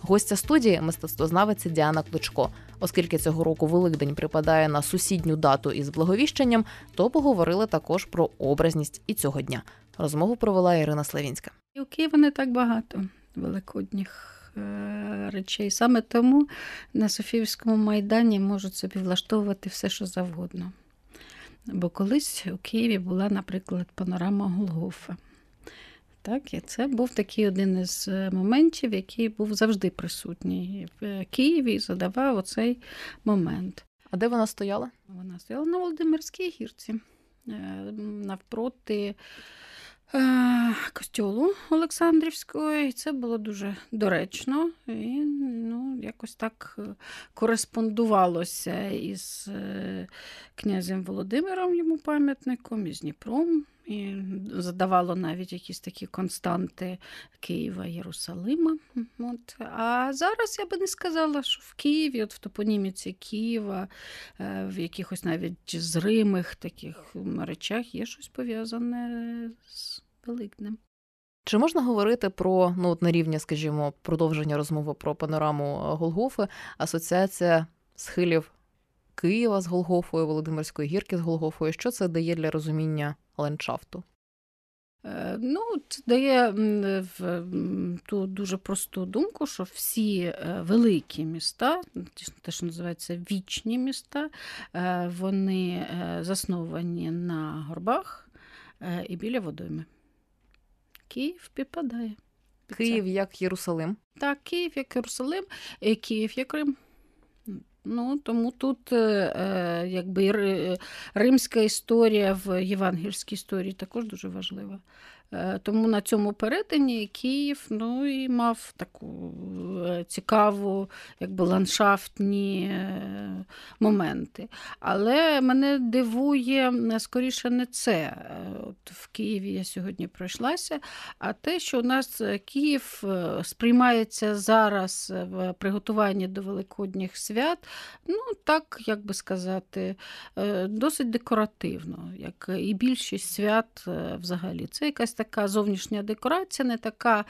Гостя студії – мистецтвознавиця Діана Кличко. Оскільки цього року Великдень припадає на сусідню дату із Благовіщенням, то поговорили також про образність і цього дня. Розмову провела Ірина Славінська. І у Києві не так багато великодніх речей. Саме тому на Софіївському майдані можуть собі влаштовувати все, що завгодно. Бо колись у Києві була, наприклад, панорама Голгофа. Так, і це був такий один із моментів, який був завжди присутній в Києві і задавав оцей момент. А де вона стояла? Вона стояла на Володимирській гірці, навпроти костьолу Олександрівського. І це було дуже доречно. І якось так кореспондувалося із князем Володимиром, йому пам'ятником, із Дніпром. І задавало навіть якісь такі константи Києва, Єрусалима. А зараз я би не сказала, що в Києві, в топоніміці Києва, в якихось навіть зримих таких речах є щось пов'язане з Великднем. Чи можна говорити про, на рівні, скажімо, продовження розмови про панораму Голгофи, асоціація схилів Києва з Голгофою, Володимирської гірки з Голгофою? Що це дає для розуміння ландшафту? Це дає ту дуже просту думку, що всі великі міста, те, що називається вічні міста, вони засновані на горбах і біля водойми. Київ підпадає. Київ як Єрусалим? Так, Київ як Єрусалим, Київ як Рим. Тому тут римська історія в євангельській історії також дуже важлива. Тому на цьому перетині Київ і мав таку цікаву ландшафтні моменти. Але мене дивує скоріше не це. В Києві я сьогодні пройшлася, а те, що у нас Київ сприймається зараз в приготуванні до Великодніх свят, як би сказати, досить декоративно, як і більшість свят взагалі. Це якась така зовнішня декорація, не така,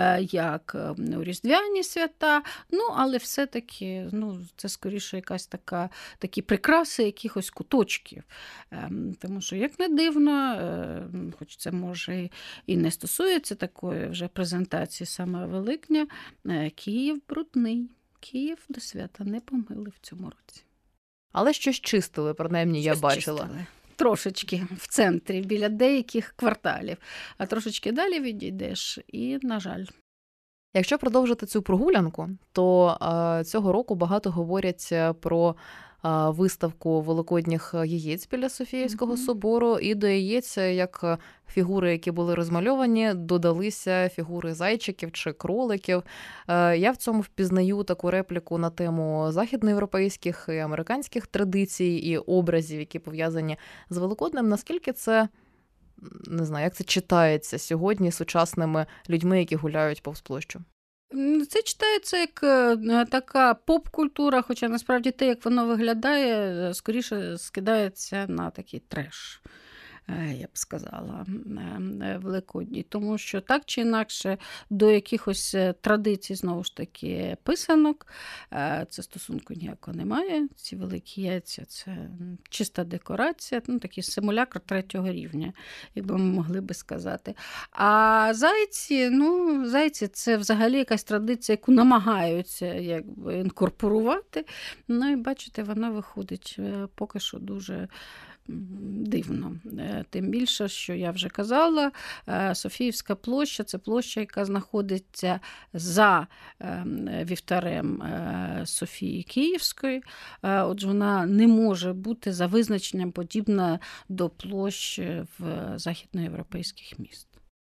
як у Різдвяні свята, але все-таки це скоріше якась такі прикраси якихось куточків. Тому що, як не дивно, хоч це може і не стосується такої вже презентації саме Великдня, Київ брудний. Київ до свята не помили в цьому році. Але щось чистили, принаймні, я бачила. Чистили. Трошечки в центрі, біля деяких кварталів. А трошечки далі відійдеш і, на жаль. Якщо продовжити цю прогулянку, то цього року багато говорять про виставку великодніх яєць біля Софіївського собору, і до яєць, як фігури, які були розмальовані, додалися фігури зайчиків чи кроликів. Я в цьому впізнаю таку репліку на тему західноєвропейських і американських традицій і образів, які пов'язані з Великоднем. Наскільки це, не знаю, як це читається сьогодні сучасними людьми, які гуляють повз площу? Це читається як така поп-культура, хоча насправді те, як воно виглядає, скоріше скидається на такий треш, я б сказала, великодній. Тому що так чи інакше до якихось традицій, знову ж таки, писанок, це стосунку ніякого немає. Ці великі яйця – це чиста декорація, такий симулякр третього рівня, якби ми могли би сказати. А зайці – це взагалі якась традиція, яку намагаються інкорпорувати. І бачите, вона виходить поки що дуже дивно. Тим більше, що я вже казала, Софіївська площа – це площа, яка знаходиться за вівтарем Софії Київської. Отже, вона не може бути за визначенням подібна до площ в західноєвропейських міст.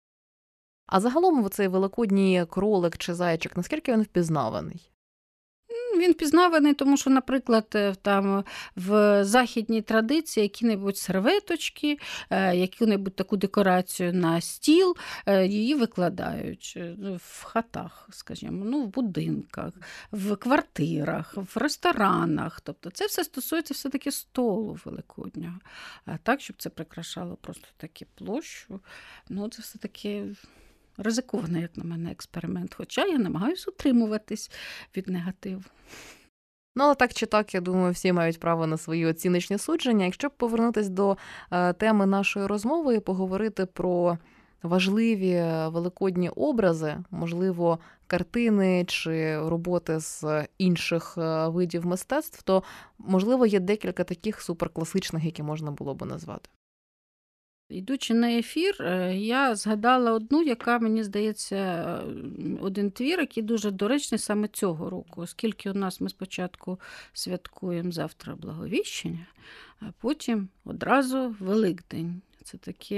А загалом цей великодній кролик чи зайчик, наскільки він впізнаваний? Він впізнаваний, тому що, наприклад, там в західній традиції які-небудь серветочки, яку-небудь таку декорацію на стіл, її викладають в хатах, скажімо, в будинках, в квартирах, в ресторанах. Тобто це все стосується все-таки столу великоднього. А так, щоб це прикрашало просто таки площу, це все-таки Ризикований, як на мене, експеримент, хоча я намагаюся утримуватись від негативу. Ну, але так чи так, я думаю, всі мають право на свої оціночні судження. Якщо б повернутися до теми нашої розмови і поговорити про важливі великодні образи, можливо, картини чи роботи з інших видів мистецтв, то, можливо, є декілька таких суперкласичних, які можна було б назвати. Йдучи на ефір, я згадала одну, яка, мені здається, один твір, який дуже доречний саме цього року, оскільки у нас ми спочатку святкуємо завтра Благовіщення, а потім одразу Великдень. Це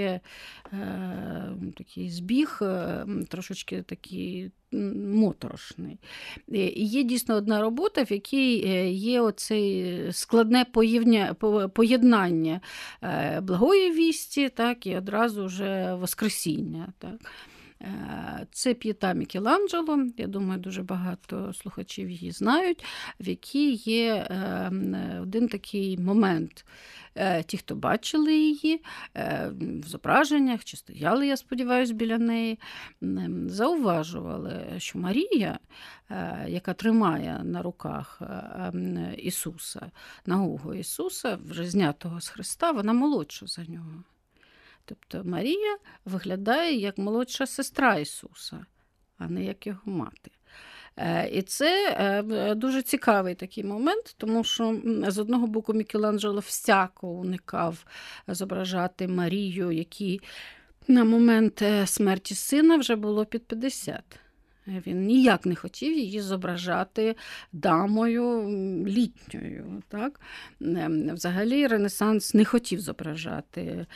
такий збіг, трошечки такий моторошний. І є дійсно одна робота, в якій є оце складне поєднання благої вісті, так, і одразу вже Воскресіння. Так. Це П'єта Мікеланджело, я думаю, дуже багато слухачів її знають, в якій є один такий момент. Ті, хто бачили її в зображеннях, чи стояли, я сподіваюся, біля неї, зауважували, що Марія, яка тримає на руках Ісуса, нагого Ісуса, вже знятого з Христа, вона молодша за нього. Тобто Марія виглядає як молодша сестра Ісуса, а не як його мати. І це дуже цікавий такий момент, тому що з одного боку Мікеланджело всяко уникав зображати Марію, якій на момент смерті сина вже було під 50. Він ніяк не хотів її зображати дамою літньою. Так? Взагалі Ренесанс не хотів зображати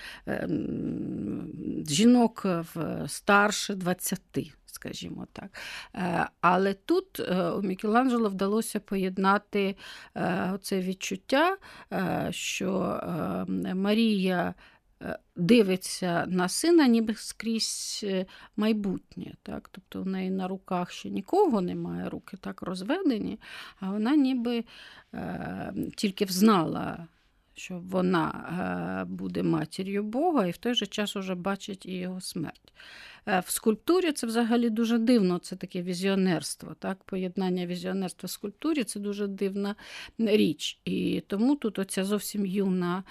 жінок старше 20. Скажімо так. Але тут у Мікеланджело вдалося поєднати оце відчуття, що Марія дивиться на сина ніби скрізь майбутнє. Так? Тобто в неї на руках ще нікого немає, руки так розведені, а вона ніби тільки взнала, що вона буде матір'ю Бога, і в той же час уже бачить і його смерть. В скульптурі це взагалі дуже дивно, це таке візіонерство. Так? Поєднання візіонерства в скульптурі – це дуже дивна річ. І тому тут оця зовсім юна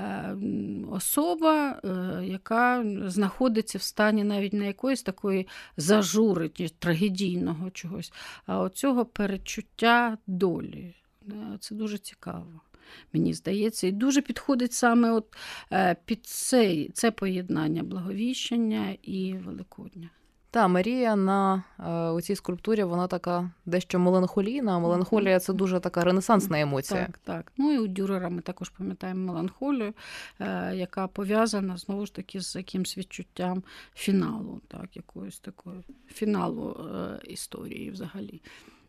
особа, яка знаходиться в стані навіть не якоїсь такої зажури, трагедійного чогось, а оцього передчуття долі. Це дуже цікаво. Мені здається, і дуже підходить саме от під це поєднання Благовіщення і Великодня. Та, Марія на у цій скульптурі, вона така дещо меланхолійна, а меланхолія – це дуже така ренесансна емоція. Так, так. Ну і у Дюрера ми також пам'ятаємо меланхолію, яка пов'язана, знову ж таки, з якимсь відчуттям фіналу, так, якоїсь такої фіналу історії взагалі.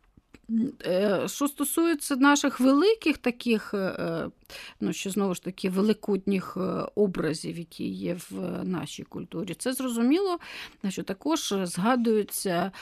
Що стосується наших великих таких, що знову ж таки великодніх образів, які є в нашій культурі, це зрозуміло, що також згадуються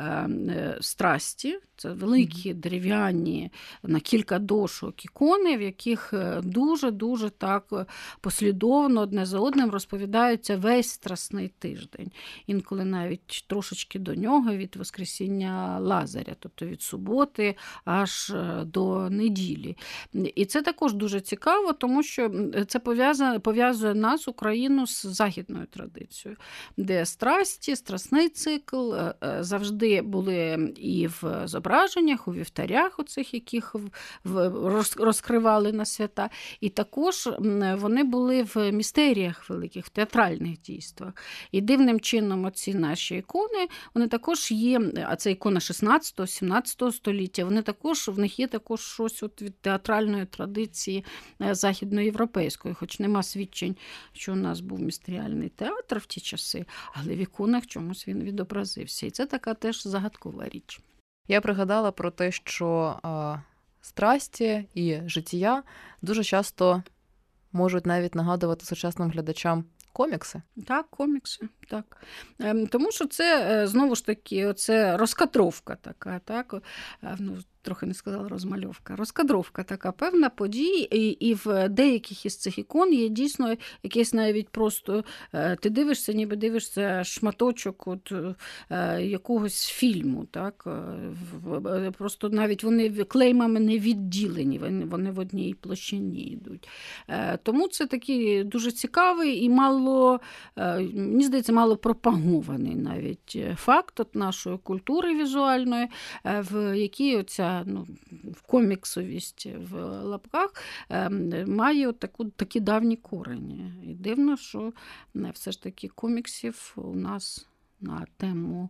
страсті, це великі дерев'яні на кілька дошок ікони, в яких дуже-дуже так послідовно одне за одним розповідаються весь Страсний тиждень. Інколи навіть трошечки до нього від Воскресіння Лазаря, тобто від суботи аж до неділі. І це також дуже цікаво, тому що це пов'язує нас, Україну, з західною традицією, де страсті, страсний цикл завжди були і в зображеннях, у вівтарях оцих, яких розкривали на свята. І також вони були в містеріях великих, в театральних дійствах. І дивним чином оці наші ікони, вони також є, а це ікона 16-17 століття, в них є також щось от від театральної традиції західноєвропейської, хоч нема свідчень, що у нас був містеріальний театр в ті часи, але в іконах чомусь він відобразився. І це така теж загадкова річ. Я пригадала про те, що страсті і життя дуже часто можуть навіть нагадувати сучасним глядачам комікси. Так, комікси, так. Тому що це, знову ж таки, це розкадровка така, так. трохи не сказала розмальовка, розкадровка така певна подій, і в деяких із цих ікон є дійсно якесь навіть просто, ти дивишся, ніби дивишся шматочок от якогось фільму, так? Просто навіть вони клеймами не відділені, вони в одній площині йдуть. Тому це такий дуже цікавий і мало, мені здається, мало пропагований навіть факт от нашої культури візуальної, в якій оця в коміксовість в лапках має такі давні корені. І дивно, що все ж таки коміксів у нас на тему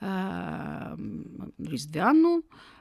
різдвяну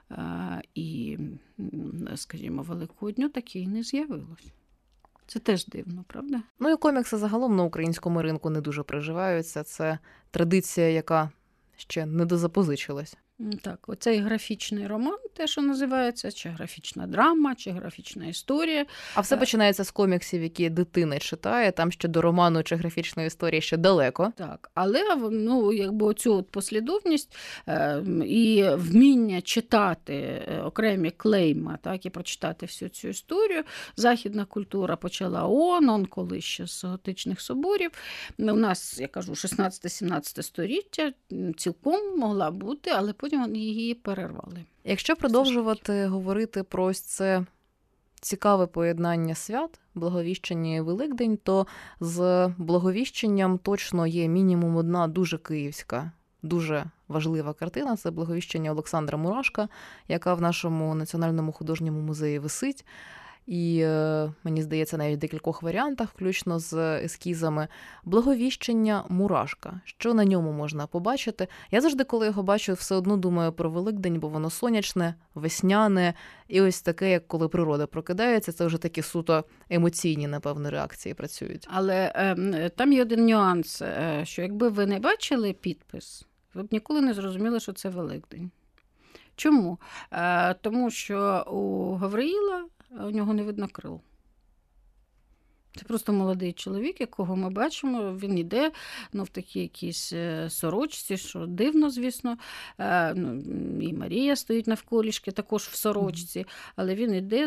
і, скажімо, Великодню таке і не з'явилось. Це теж дивно, правда? Ну і комікси загалом на українському ринку не дуже приживаються. Це традиція, яка ще не дозапозичилась. Так, оцей графічний роман, те, що називається, чи графічна драма, чи графічна історія. А все починається з коміксів, які дитина читає, там ще до роману чи графічної історії ще далеко. Так, але якби оцю от послідовність і вміння читати окремі клейма, так, і прочитати всю цю історію. Західна культура почала он коли ще з готичних соборів. У нас, я кажу, 16-17 сторіття цілком могла бути, але потім її перервали. Якщо продовжувати говорити про ось це цікаве поєднання свят, Благовіщення і Великдень, то з Благовіщенням точно є мінімум одна дуже київська, дуже важлива картина. Це Благовіщення Олександра Мурашка, яка в нашому Національному художньому музеї висить. І, мені здається, навіть в декількох варіантах, включно з ескізами. Благовіщення Мурашка. Що на ньому можна побачити? Я завжди, коли його бачу, все одно думаю про Великдень, бо воно сонячне, весняне. І ось таке, як коли природа прокидається, це вже такі суто емоційні, напевно, реакції працюють. Але там є один нюанс, що якби ви не бачили підпис, ви б ніколи не зрозуміли, що це Великдень. Чому? Тому що у Гавриїла у нього не видно крил. Це просто молодий чоловік, якого ми бачимо, він йде в такій якійсь сорочці, що дивно, звісно. І Марія стоїть навколішки, також в сорочці, але він йде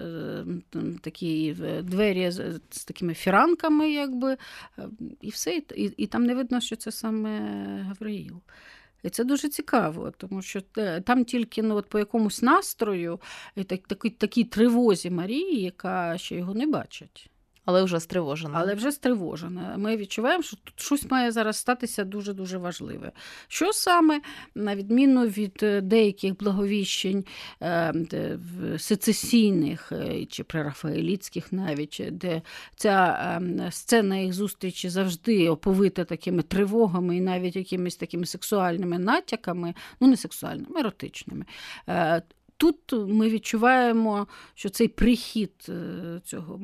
такі двері з такими фіранками, якби, і все, і там не видно, що це саме Гавриїл. І це дуже цікаво, тому що там тільки по якомусь настрою, такій тривозі Марії, яка ще його не бачить. Але вже стривожена. Ми відчуваємо, що тут щось має зараз статися дуже-дуже важливе. Що саме, на відміну від деяких благовіщень сецесійних чи прерафаелітських навіть, де ця сцена їх зустрічі завжди оповита такими тривогами і навіть якимись такими сексуальними натяками, не сексуальними, еротичними. Тут ми відчуваємо, що цей прихід цього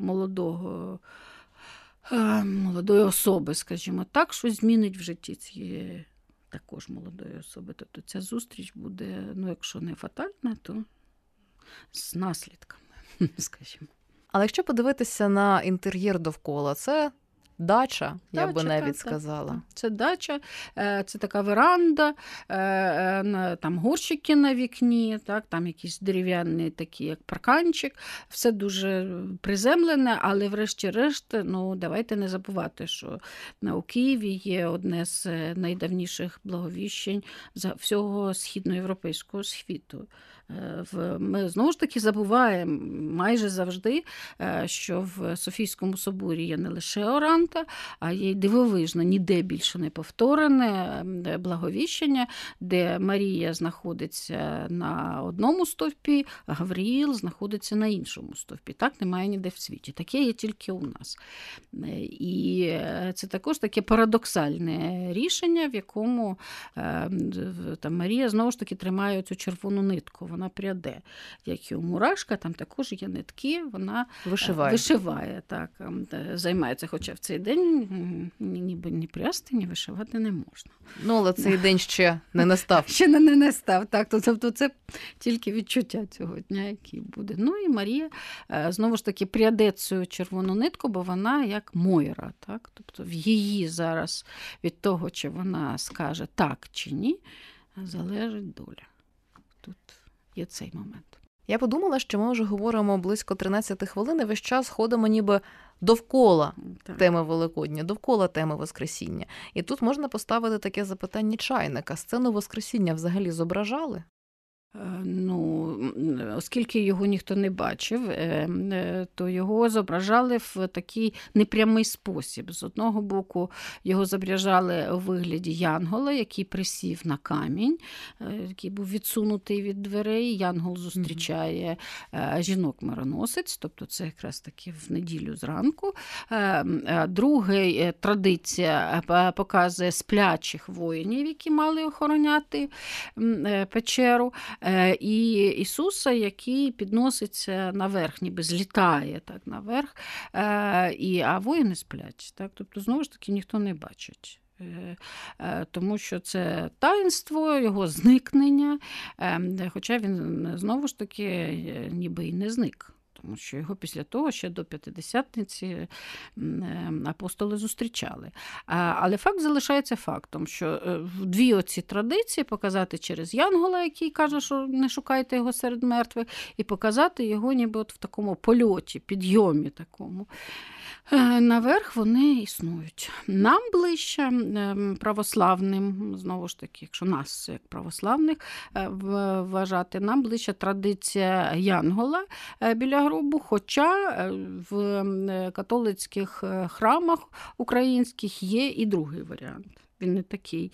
молодої особи, скажімо так, щось змінить в житті цієї також молодої особи. Тобто ця зустріч буде, якщо не фатальна, то з наслідками, скажімо. Але якщо подивитися на інтер'єр довкола, це дача, я би навіть сказала. Так. Це дача, це така веранда, там горщики на вікні, так, там якісь дерев'яні такі, як парканчик. Все дуже приземлене, але врешті-решт, давайте не забувати, що у Києві є одне з найдавніших благовіщень всього східноєвропейського світу. Ми знову ж таки забуваємо майже завжди, що в Софійському соборі є не лише оранта, а є й дивовижно, ніде більше не повторене благовіщення, де Марія знаходиться на одному стовпі, а Гавриїл знаходиться на іншому стовпі. Так немає ніде в світі. Таке є тільки у нас. І це також таке парадоксальне рішення, в якому там Марія знову ж таки тримає цю червону нитку. Вона пряде. Як і у Мурашка, там також є нитки, вона вишиває, так, займається, хоча в цей день ніби ні прясти, ні вишивати не можна. Але цей день ще не настав. Ще не настав, так. Тобто це тільки відчуття цього дня, який буде. І Марія знову ж таки пряде цю червону нитку, бо вона як Мойра, так. Тобто в її зараз від того, чи вона скаже так чи ні, залежить доля. Тут є цей момент. Я подумала, що ми вже говоримо близько 13 хвилин, і весь час ходимо ніби довкола теми Великодня, довкола теми Воскресіння. І тут можна поставити таке запитання чайника. Сцену Воскресіння взагалі зображали? Оскільки його ніхто не бачив, то його зображали в такий непрямий спосіб. З одного боку, його зображали у вигляді янгола, який присів на камінь, який був відсунутий від дверей. Янгол зустрічає жінок-мироносець, тобто це якраз таки в неділю зранку. Друга традиція показує сплячих воїнів, які мали охороняти печеру. І Ісуса, який підноситься наверх, ніби злітає так наверх, а воїни сплять. Так? Тобто, знову ж таки, ніхто не бачить. Тому що це таїнство, його зникнення, хоча він, знову ж таки, ніби і не зник. Тому що його після того ще до П'ятидесятниці апостоли зустрічали. Але факт залишається фактом, що дві оці традиції показати через янгола, який каже, що не шукайте його серед мертвих, і показати його ніби от в такому польоті, підйомі такому. Наверх вони існують. Нам ближче, православним, знову ж таки, якщо нас, як православних, вважати, нам ближче традиція янгола біля гробу, хоча в католицьких храмах українських є і другий варіант. Він не такий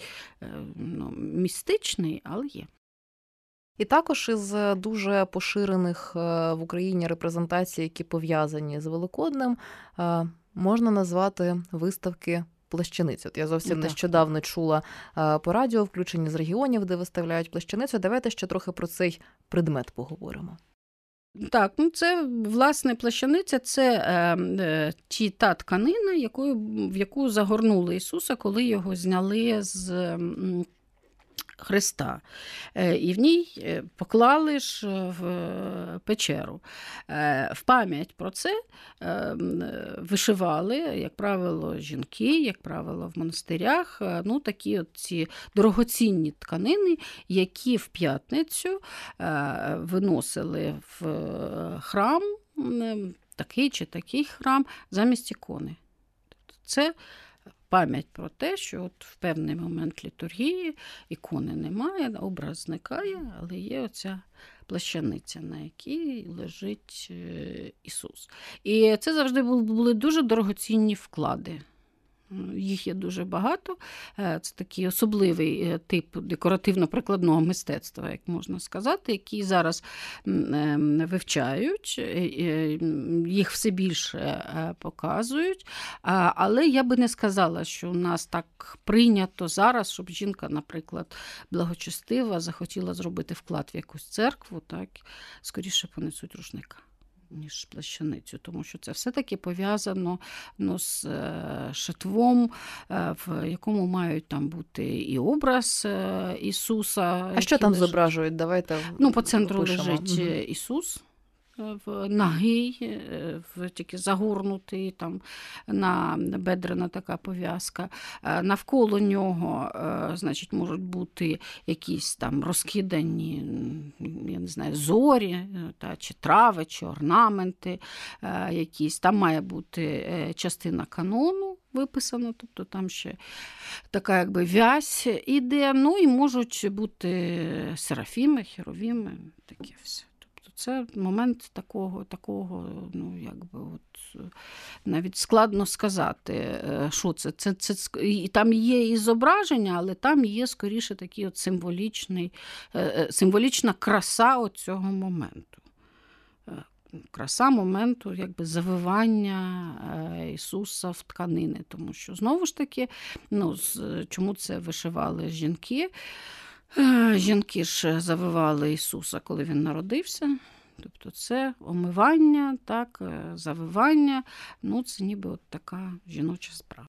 містичний, але є. І також із дуже поширених в Україні репрезентацій, які пов'язані з Великоднем, можна назвати виставки плащаниць. От я зовсім нещодавно чула по радіо включення з регіонів, де виставляють плащаницю. Давайте ще трохи про цей предмет поговоримо. Так, це, власне, плащаниця – це та тканина, в яку загорнули Ісуса, коли його зняли з Христа. І в ній поклали ж в печеру. В пам'ять про це вишивали, як правило, жінки, як правило, в монастирях, такі от ці дорогоцінні тканини, які в п'ятницю виносили в храм, такий чи такий храм, замість ікони. Це пам'ять про те, що от в певний момент літургії ікони немає, образ зникає, але є оця плащаниця, на якій лежить Ісус. І це завжди були дуже дорогоцінні вклади. Їх є дуже багато. Це такий особливий тип декоративно-прикладного мистецтва, як можна сказати, який зараз вивчають, їх все більше показують. Але я би не сказала, що у нас так прийнято зараз, щоб жінка, наприклад, благочестива, захотіла зробити вклад в якусь церкву, так, скоріше понесуть рушника, ніж плащаницю, тому що це все-таки пов'язано з шитвом, в якому мають там бути і образ Ісуса. А що там зображують? Давайте по центру лежить Ісус, нагий, тільки загорнутий, там на бедрена така пов'язка. Навколо нього, значить, можуть бути якісь там розкидані, я не знаю, зорі, чи трави, чи орнаменти якісь. Там має бути частина канону виписано, тобто там ще така якби вязь іде, і можуть бути серафіми, херовіми, таке все. Це момент такого, навіть складно сказати, що це. І там є і зображення, але там є скоріше такий от символічна краса цього моменту. Краса моменту, якби завивання Ісуса в тканини. Тому що, знову ж таки, чому це вишивали жінки? Жінки ж завивали Ісуса, коли він народився. Тобто це омивання, так, завивання, це ніби от така жіноча справа.